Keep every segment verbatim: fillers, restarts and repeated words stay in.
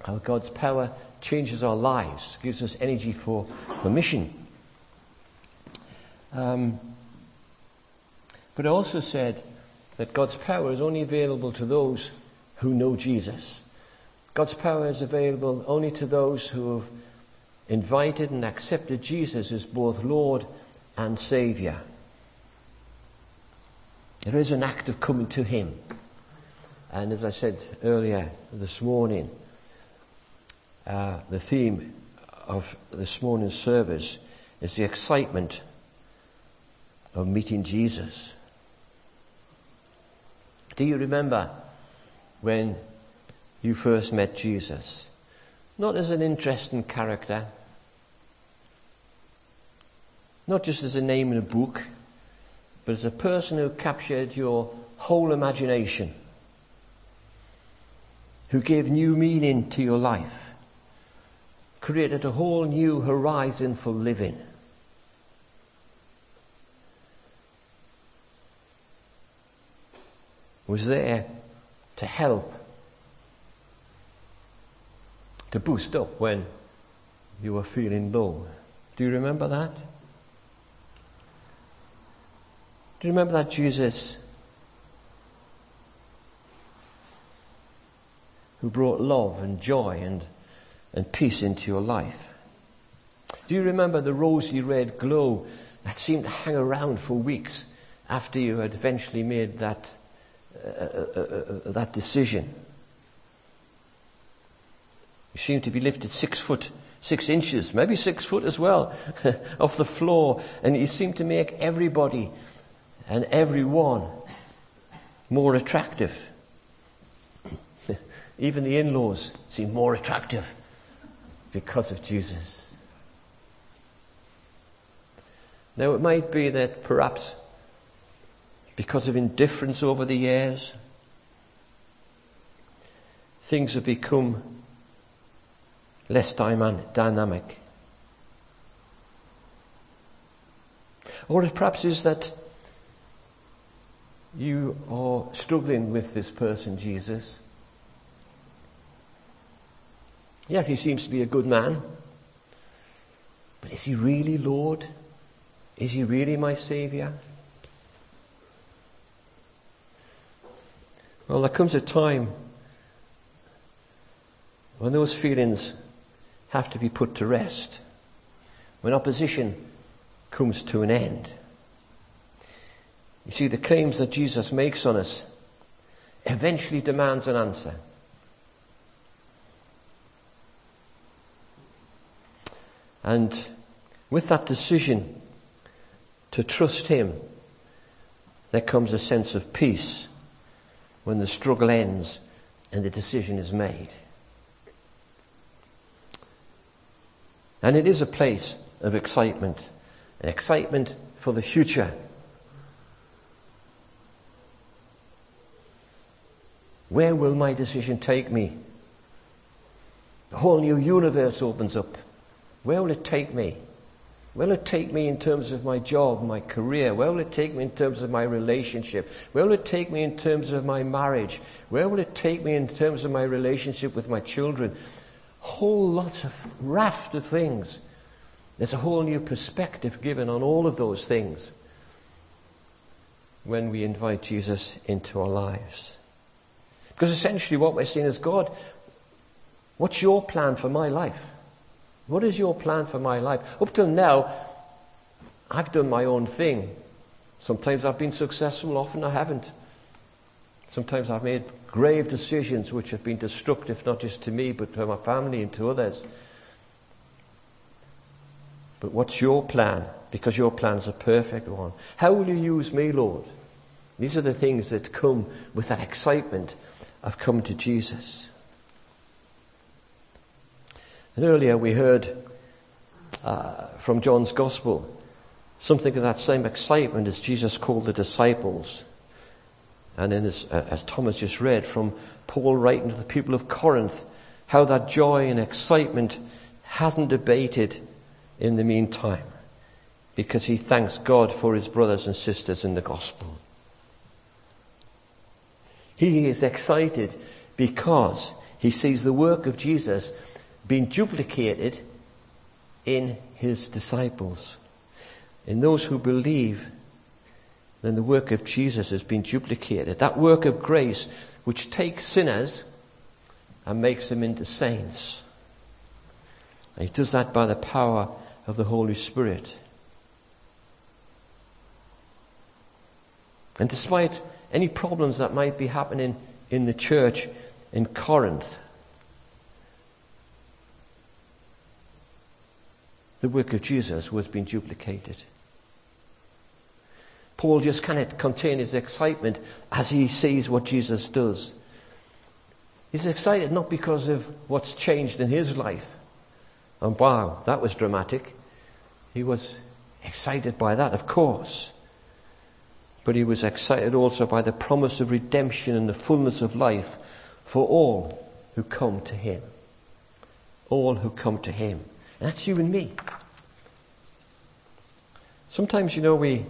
how God's power changes our lives, gives us energy for, for mission. Um, but I also said that God's power is only available to those who know Jesus. God's power is available only to those who have invited and accepted Jesus as both Lord and Saviour. There is an act of coming to him. And as I said earlier this morning, uh, the theme of this morning's service is the excitement of meeting Jesus. Do you remember when you first met Jesus? Not as an interesting character, not just as a name in a book, but as a person who captured your whole imagination, who gave new meaning to your life, created a whole new horizon for living. Was there to help, to boost up when you were feeling low. Do you remember that? Do you remember that Jesus who brought love and joy and, and peace into your life? Do you remember the rosy red glow that seemed to hang around for weeks after you had eventually made that uh, uh, uh, that decision? You seemed to be lifted six foot, six inches, maybe six foot as well, off the floor, and you seemed to make everybody and everyone more attractive. Even the in-laws seem more attractive because of Jesus. Now it might be that perhaps because of indifference over the years, things have become less dynamic. Or it perhaps is that you are struggling with this person, Jesus. Yes, he seems to be a good man. But is he really Lord? Is he really my Saviour? Well, there comes a time when those feelings have to be put to rest, when opposition comes to an end. You see, the claims that Jesus makes on us eventually demands an answer. And with that decision to trust him, there comes a sense of peace when the struggle ends and the decision is made. And it is a place of excitement, an excitement for the future. Where will my decision take me? A whole new universe opens up. Where will it take me? Where will it take me in terms of my job, my career? Where will it take me in terms of my relationship? Where will it take me in terms of my marriage? Where will it take me in terms of my relationship with my children? Whole lot of raft of things. There's a whole new perspective given on all of those things when we invite Jesus into our lives. Because essentially what we're saying is, God, what's your plan for my life? What is your plan for my life? Up till now, I've done my own thing. Sometimes I've been successful, often I haven't. Sometimes I've made grave decisions which have been destructive, not just to me, but to my family and to others. But what's your plan? Because your plan's a perfect one. How will you use me, Lord? These are the things that come with that excitement of coming to Jesus. And earlier we heard uh, from John's Gospel something of that same excitement as Jesus called the disciples. And then as, uh, as Thomas just read from Paul writing to the people of Corinth, how that joy and excitement hadn't abated in the meantime, because he thanks God for his brothers and sisters in the gospel. He is excited because he sees the work of Jesus being duplicated in his disciples. In those who believe, then the work of Jesus has been duplicated. That work of grace which takes sinners and makes them into saints. And he does that by the power of the Holy Spirit. And despite any problems that might be happening in the church in Corinth, the work of Jesus was being duplicated. Paul just cannot contain his excitement as he sees what Jesus does. He's excited not because of what's changed in his life. And wow, that was dramatic. He was excited by that, of course. But he was excited also by the promise of redemption and the fullness of life for all who come to him. All who come to him. And that's you and me. Sometimes, you know, we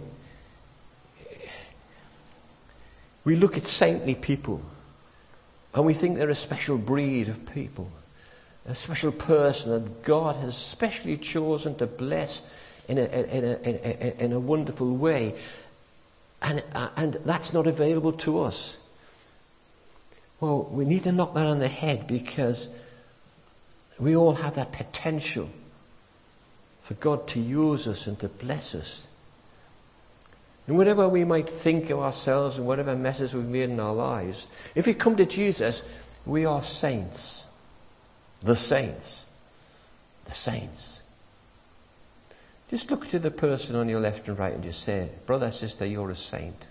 we look at saintly people and we think they're a special breed of people, a special person that God has specially chosen to bless in a, in a, in a, in a wonderful way. And, and that's not available to us. Well, we need to knock that on the head, because we all have that potential for God to use us and to bless us. And whatever we might think of ourselves and whatever messes we've made in our lives, if we come to Jesus, we are saints. The saints. The saints. Just look to the person on your left and right and just say, brother, sister, you're a saint.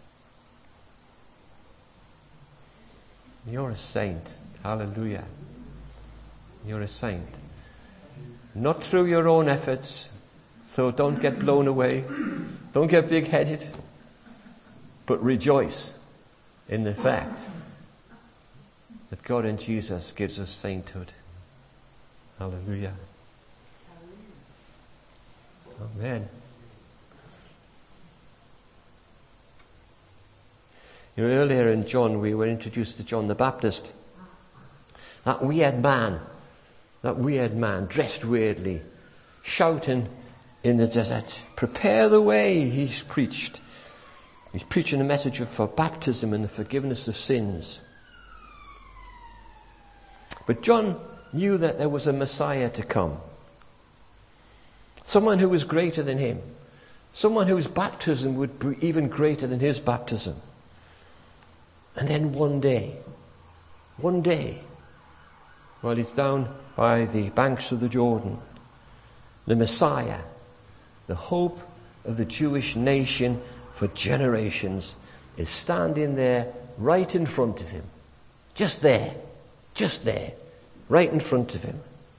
You're a saint. Hallelujah. You're a saint. Not through your own efforts, so don't get blown away. Don't get big-headed. But rejoice in the fact that God in Jesus gives us sainthood. Hallelujah. Amen. You know, earlier in John, we were introduced to John the Baptist. That weird man, that weird man, dressed weirdly, shouting in the desert, prepare the way, he's preached. He's preaching a message of for baptism and the forgiveness of sins. But John knew that there was a Messiah to come. Someone who was greater than him. Someone whose baptism would be even greater than his baptism. And then one day, one day, while he's down by the banks of the Jordan, the Messiah, the hope of the Jewish nation for generations, is standing there right in front of him. Just there, just there, right in front of him.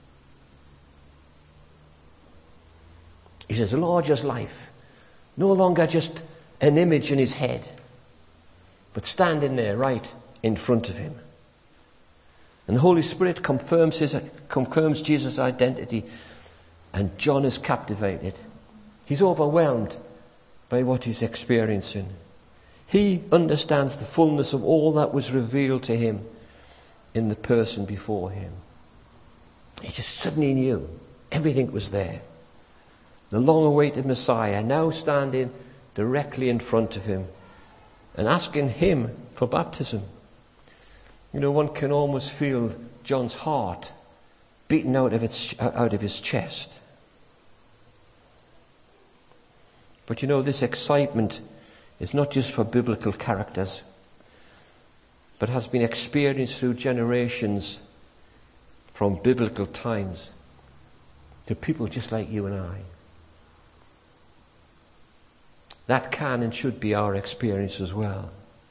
He's as large as life, no longer just an image in his head, but standing there right in front of him. And the Holy Spirit confirms his, confirms Jesus' identity, and John is captivated. He's overwhelmed by what he's experiencing. He understands the fullness of all that was revealed to him in the person before him. He just suddenly knew everything was there. The long-awaited Messiah now standing directly in front of him and asking him for baptism. You know, one can almost feel John's heart beating out of its out of his chest. But you know, this excitement is not just for biblical characters, but has been experienced through generations from biblical times to people just like you and I. That can and should be our experience as well.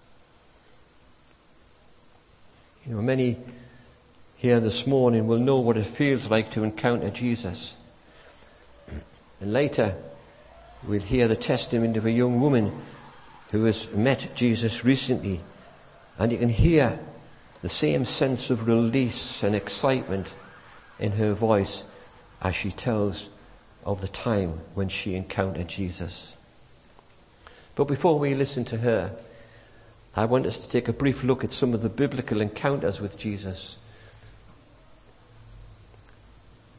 You know, many here this morning will know what it feels like to encounter Jesus. And later, we'll hear the testimony of a young woman who has met Jesus recently. And you can hear the same sense of release and excitement in her voice as she tells of the time when she encountered Jesus. But before we listen to her, I want us to take a brief look at some of the biblical encounters with Jesus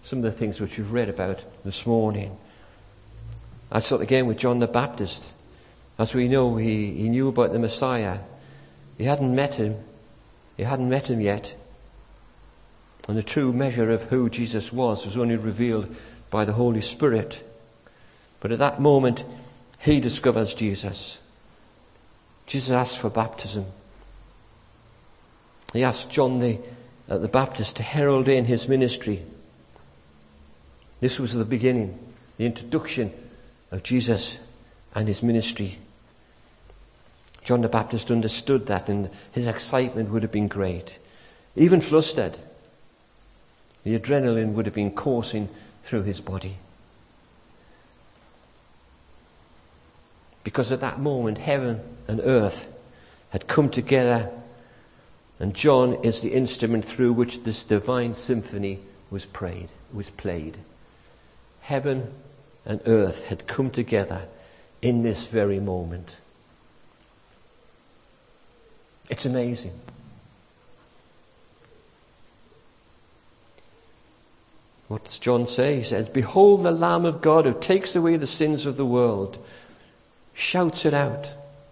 some of the things which we've read about this morning. I start again with John the Baptist. As we know, he, he knew about the Messiah. He hadn't met him. He hadn't met him yet. And the true measure of who Jesus was was only revealed by the Holy Spirit. But at that moment, he discovers Jesus. Jesus asks for baptism. He asked John the, uh, the Baptist to herald in his ministry. This was the beginning, the introduction of Jesus and his ministry. John the Baptist understood that, and his excitement would have been great. Even flustered. The adrenaline would have been coursing through his body. Because at that moment, heaven and earth had come together, and John is the instrument through which this divine symphony was prayed, was played. Heaven and earth had come together in this very moment. It's amazing. What does John say? He says, "Behold the Lamb of God who takes away the sins of the world." Shouts it out.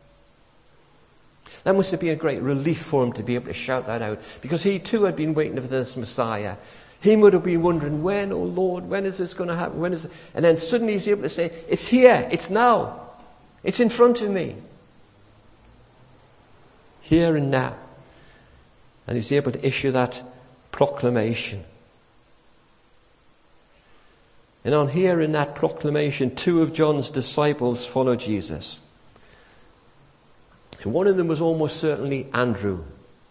That must have been a great relief for him to be able to shout that out, because he too had been waiting for this Messiah. He would have been wondering, when, oh Lord, when is this going to happen? When is it? And then suddenly he's able to say, it's here, it's now, it's in front of me. Here and now. And he's able to issue that proclamation. And on hearing that proclamation, two of John's disciples followed Jesus. And one of them was almost certainly Andrew.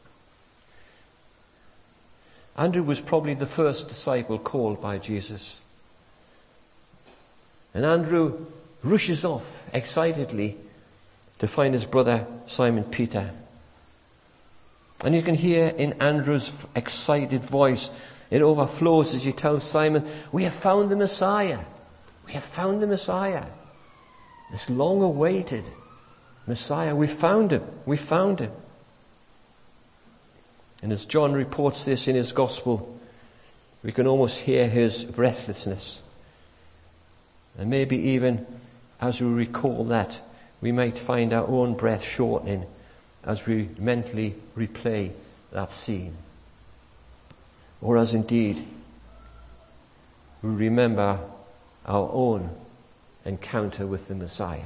Andrew was probably the first disciple called by Jesus. And Andrew rushes off excitedly to find his brother Simon Peter. And you can hear in Andrew's excited voice, it overflows as he tells Simon, "We have found the Messiah. We have found the Messiah. This long-awaited Messiah. We found him. We found him." And as John reports this in his gospel, we can almost hear his breathlessness. And maybe even as we recall that, we might find our own breath shortening as we mentally replay that scene. Or as indeed we remember our own encounter with the Messiah.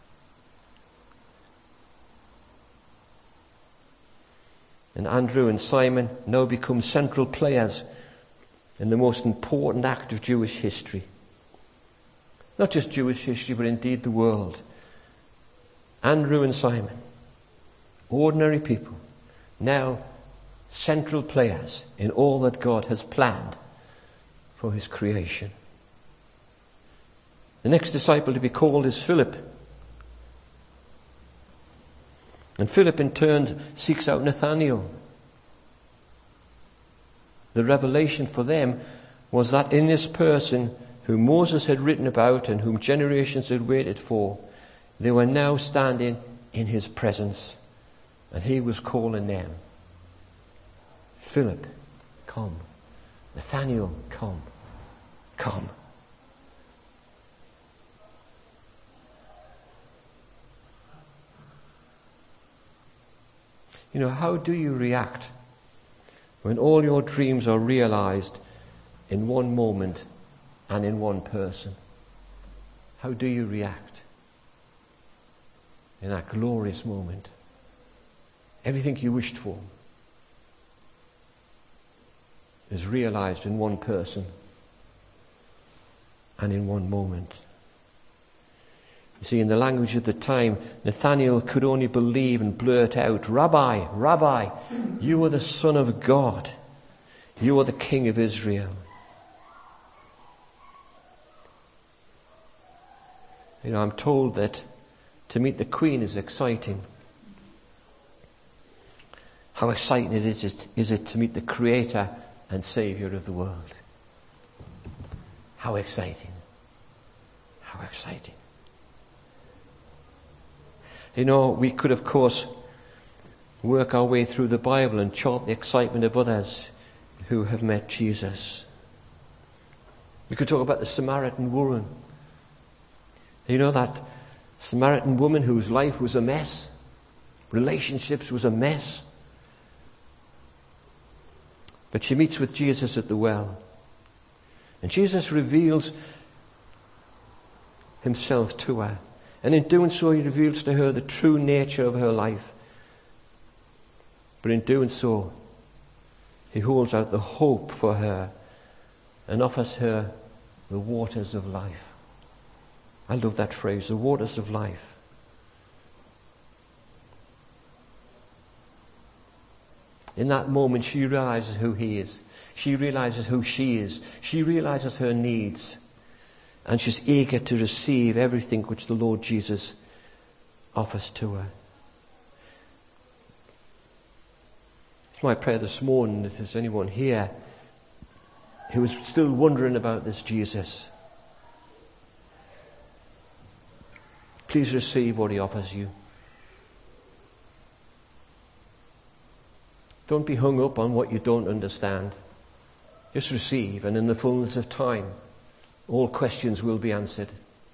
And Andrew and Simon now become central players in the most important act of Jewish history. Not just Jewish history, but indeed the world. Andrew and Simon, ordinary people, now central players in all that God has planned for his creation. The next disciple to be called is Philip. And Philip in turn seeks out Nathanael. The revelation for them was that in this person whom Moses had written about and whom generations had waited for, they were now standing in his presence. And he was calling them. Philip, come. Nathanael, come. Come. You know, how do you react when all your dreams are realized in one moment and in one person? How do you react in that glorious moment? Everything you wished for is realized in one person and in one moment. You see, in the language of the time, Nathanael could only believe and blurt out, "Rabbi, Rabbi, you are the Son of God. You are the King of Israel." You know, I'm told that to meet the Queen is exciting. How exciting it is, is it to meet the Creator and Saviour of the world? How exciting. How exciting. You know, we could, of course, work our way through the Bible and chart the excitement of others who have met Jesus. We could talk about the Samaritan woman. You know, that Samaritan woman whose life was a mess. Relationships was a mess. But she meets with Jesus at the well. And Jesus reveals himself to her. And in doing so, he reveals to her the true nature of her life. But in doing so, he holds out the hope for her and offers her the waters of life. I love that phrase, the waters of life. In that moment, she realizes who he is. She realizes who she is. She realizes her needs. And she's eager to receive everything which the Lord Jesus offers to her. It's my prayer this morning that there's anyone here who is still wondering about this Jesus. Please receive what he offers you. Don't be hung up on what you don't understand. Just receive, and in the fullness of time, all questions will be answered.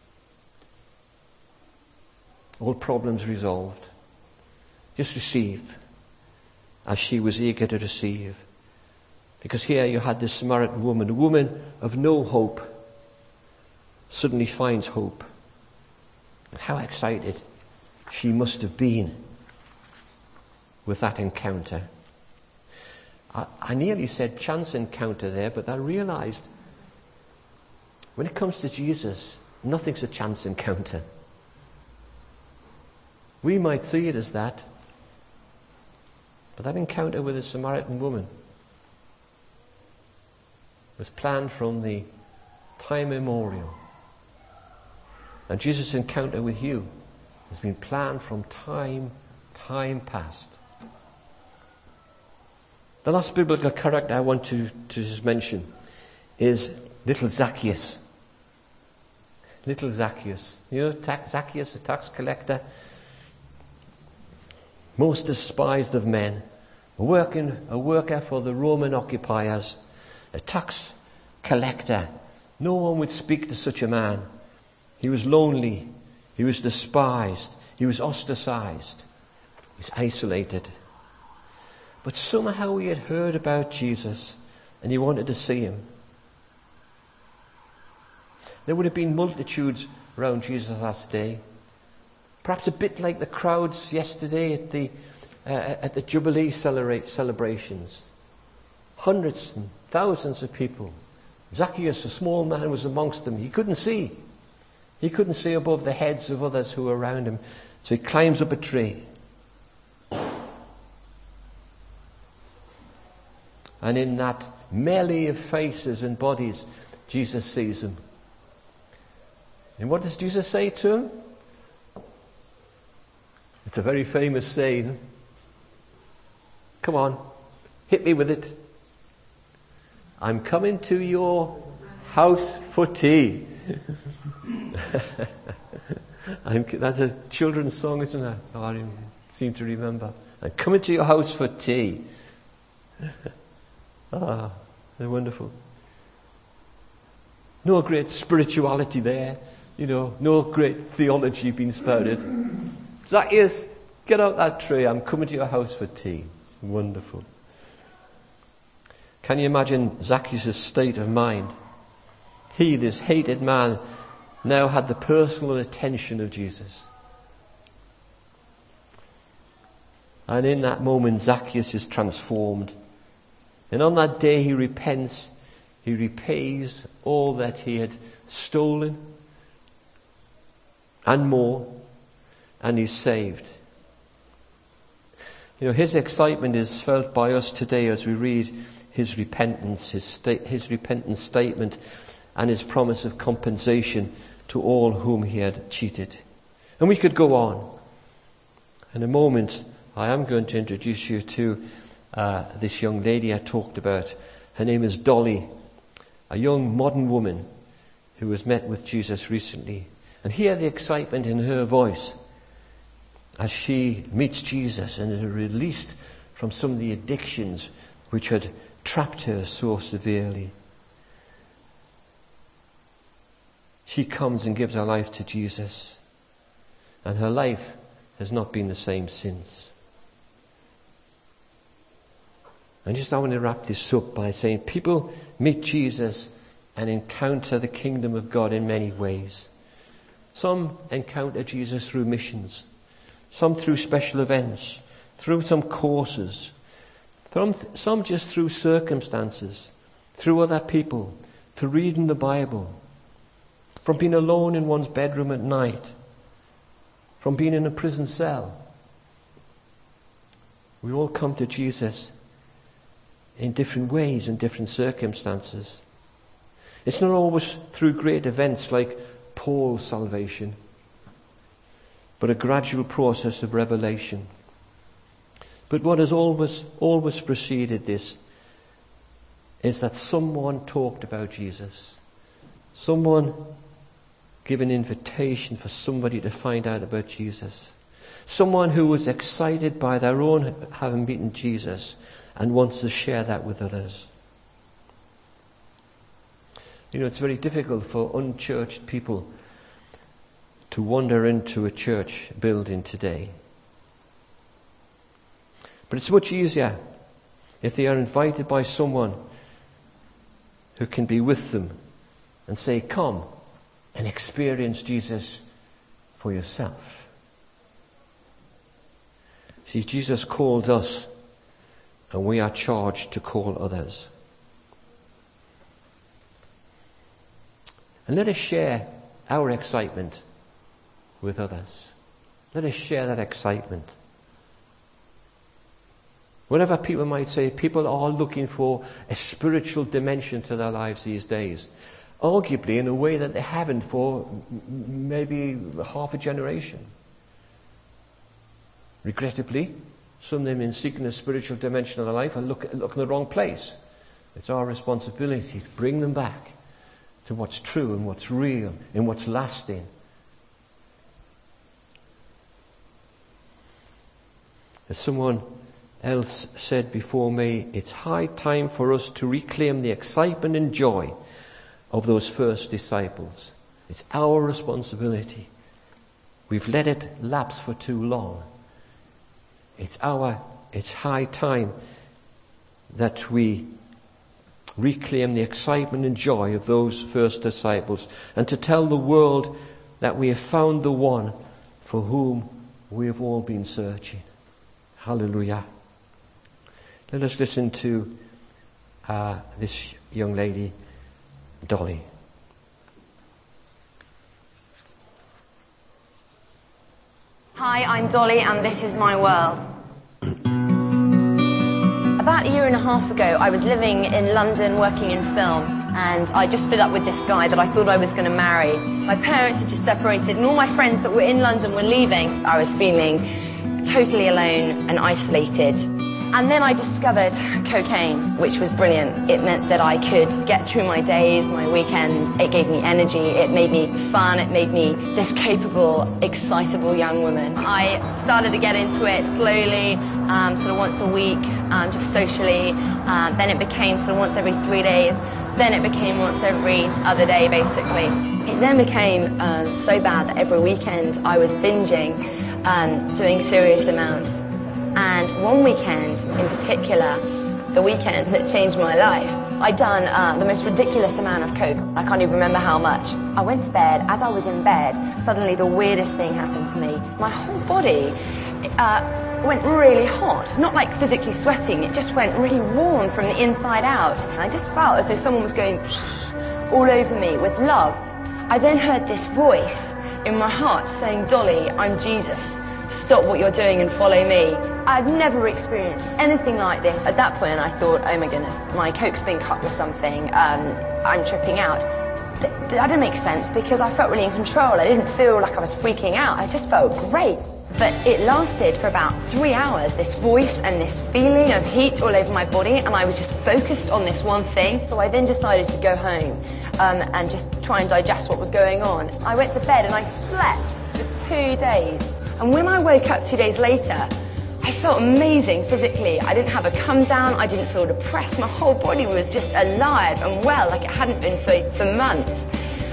All problems resolved. Just receive, as she was eager to receive. Because here you had this Samaritan woman, a woman of no hope, suddenly finds hope. How excited she must have been with that encounter. I, I nearly said chance encounter there, but I realized when it comes to Jesus, nothing's a chance encounter. We might see it as that, but that encounter with the Samaritan woman was planned from the time immemorial. And Jesus' encounter with you has been planned from time, time past. The last biblical character I want to, to just mention is little Zacchaeus. Little Zacchaeus. You know, Zacchaeus, a tax collector, most despised of men, a, working, a worker for the Roman occupiers, a tax collector. No one would speak to such a man. He was lonely. He was despised. He was ostracized. He was isolated. But somehow he had heard about Jesus and he wanted to see him. There would have been multitudes around Jesus last day. Perhaps a bit like the crowds yesterday at the uh, at the Jubilee celebrate, celebrations. Hundreds and thousands of people. Zacchaeus, a small man, was amongst them. He couldn't see. He couldn't see above the heads of others who were around him. So he climbs up a tree. And in that melee of faces and bodies, Jesus sees him. And what does Jesus say to him? It's a very famous saying. Come on, hit me with it. I'm coming to your house for tea. I'm, that's a children's song, isn't it? Oh, I seem to remember. I'm coming to your house for tea. Ah, they're wonderful. No great spirituality there, you know, no great theology being spouted. Zacchaeus, get out that tree, I'm coming to your house for tea. Wonderful. Can you imagine Zacchaeus' state of mind? He, this hated man, now had the personal attention of Jesus. And in that moment, Zacchaeus is transformed. And on that day he repents, he repays all that he had stolen and more, and he's saved. You know, his excitement is felt by us today as we read his repentance, his, sta- his repentance statement and his promise of compensation to all whom he had cheated. And we could go on. In a moment, I am going to introduce you to Uh, this young lady I talked about. Her name is Dolly, a young modern woman who has met with Jesus recently. And hear the excitement in her voice as she meets Jesus and is released from some of the addictions which had trapped her so severely. She comes and gives her life to Jesus. And her life has not been the same since. And just I want to wrap this up by saying people meet Jesus and encounter the kingdom of God in many ways. Some encounter Jesus through missions, some through special events, through some courses, some, some just through circumstances, through other people, through reading the Bible, from being alone in one's bedroom at night, from being in a prison cell. We all come to Jesus in different ways and different circumstances. It's not always through great events like Paul's salvation, but a gradual process of revelation. But what has always, always preceded this is that someone talked about Jesus. Someone gave an invitation for somebody to find out about Jesus. Someone who was excited by their own having beaten Jesus and wants to share that with others. You know, it's very difficult for unchurched people to wander into a church building today. But it's much easier if they are invited by someone who can be with them and say, come and experience Jesus for yourself. See, Jesus called us, and we are charged to call others. And let us share our excitement with others. Let us share that excitement. Whatever people might say, people are looking for a spiritual dimension to their lives these days. Arguably in a way that they haven't for maybe half a generation. Regrettably, some of them in seeking a spiritual dimension of their life are look, look in the wrong place. It's our responsibility to bring them back to what's true and what's real and what's lasting. As someone else said before me, it's high time for us to reclaim the excitement and joy of those first disciples. It's our responsibility. We've let it lapse for too long. It's our, it's high time that we reclaim the excitement and joy of those first disciples, and to tell the world that we have found the one for whom we have all been searching. Hallelujah. Let us listen to uh, this young lady, Dolly. Hi, I'm Dolly and this is my world. About a year and a half ago, I was living in London working in film, and I just split up with this guy that I thought I was going to marry. My parents had just separated and all my friends that were in London were leaving. I was feeling totally alone and isolated. And then I discovered cocaine, which was brilliant. It meant that I could get through my days, my weekends. It gave me energy. It made me fun. It made me this capable, excitable young woman. I started to get into it slowly, um, sort of once a week, um, just socially. Uh, then it became sort of once every three days. Then it became once every other day, basically. It then became uh, so bad that every weekend I was binging, um, doing serious amounts. And one weekend in particular, the weekend that changed my life, I'd done uh, the most ridiculous amount of coke. I can't even remember how much. I went to bed. As I was in bed, suddenly the weirdest thing happened to me. My whole body uh, went really hot. Not like physically sweating, it just went really warm from the inside out. I just felt as though someone was going all over me with love. I then heard this voice in my heart saying, Dolly, I'm Jesus. Stop what you're doing and follow me. I've never experienced anything like this. At that point I thought, oh my goodness, my coke's been cut with something, um, I'm tripping out. Th- that didn't make sense because I felt really in control. I didn't feel like I was freaking out. I just felt great. But it lasted for about three hours, this voice and this feeling of heat all over my body, and I was just focused on this one thing. So I then decided to go home um, and just try and digest what was going on. I went to bed and I slept for two days. And when I woke up two days later, I felt amazing physically. I didn't have a come down. I didn't feel depressed. My whole body was just alive and well, like it hadn't been for, for months.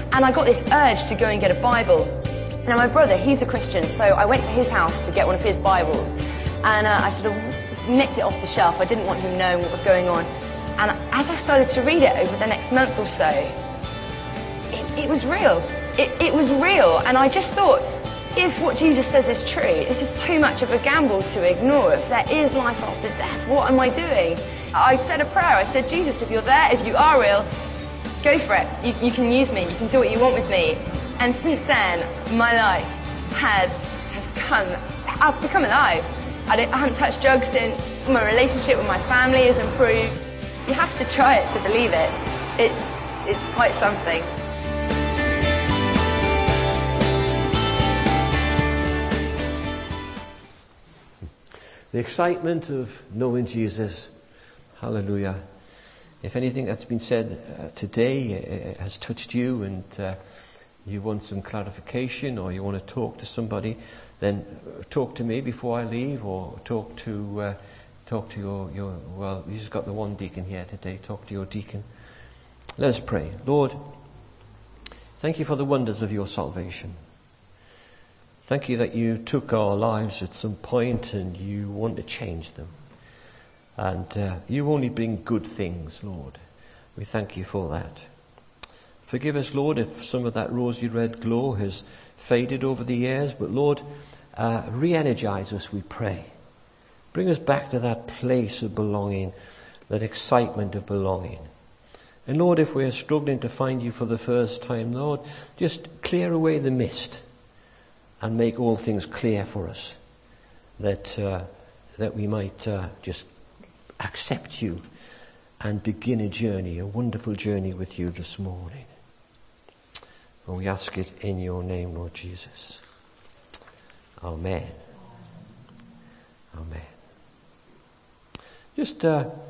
And I got this urge to go and get a Bible. Now my brother, he's a Christian, so I went to his house to get one of his Bibles. And uh, I sort of nicked it off the shelf. I didn't want him knowing what was going on. And as I started to read it over the next month or so, it, it was real. It, it was real. And I just thought, if what Jesus says is true, this is too much of a gamble to ignore. If there is life after death, what am I doing? I said a prayer. I said, Jesus, if you're there, if you are real, go for it. You, you can use me. You can do what you want with me. And since then, my life has has come. I've become alive. I, don't, I haven't touched drugs since. My relationship with my family has improved. You have to try it to believe it. It's it's quite something. The excitement of knowing Jesus, hallelujah. If anything that's been said uh, today uh, has touched you and uh, you want some clarification or you want to talk to somebody, then talk to me before I leave, or talk to uh, talk to your, your, well, you just got the one deacon here today, talk to your deacon. Let us pray. Lord, thank you for the wonders of your salvation. Thank you that you took our lives at some point and you want to change them. And uh, you only bring good things, Lord. We thank you for that. Forgive us, Lord, if some of that rosy red glow has faded over the years. But Lord, uh, re-energize us, we pray. Bring us back to that place of belonging, that excitement of belonging. And Lord, if we're struggling to find you for the first time, Lord, just clear away the mist and make all things clear for us, that uh, that we might uh, just accept you and begin a journey, a wonderful journey with you this morning. And we ask it in your name, Lord Jesus. Amen. Amen. Just uh,